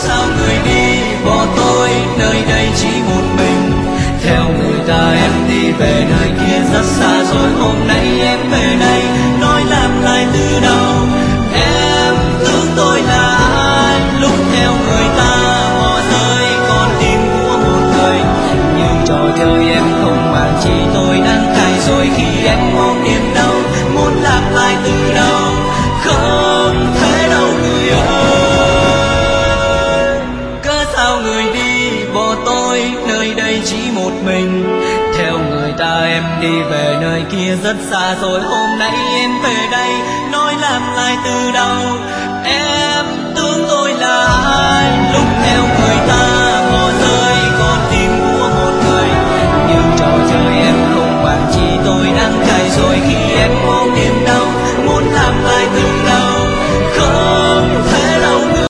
sao người đi bỏ tôi nơi đây chỉ một mình. Theo người ta em đi về nơi kia rất xa rồi, hôm nay em về đây nói làm lại từ đầu. Em tưởng tôi là ai lúc theo người ta bỏ rơi con tim của một người. Nhưng trò chơi em không màng chỉ tôi đang cay rồi khi em mong niềm đau muốn làm lại từ đầu. Không thể đâu người ơi, cớ sao người đi bỏ tôi nơi đây chỉ một mình. Theo người ta em đi về nơi kia rất xa rồi, hôm nay em về đây nói làm lại từ đầu. Em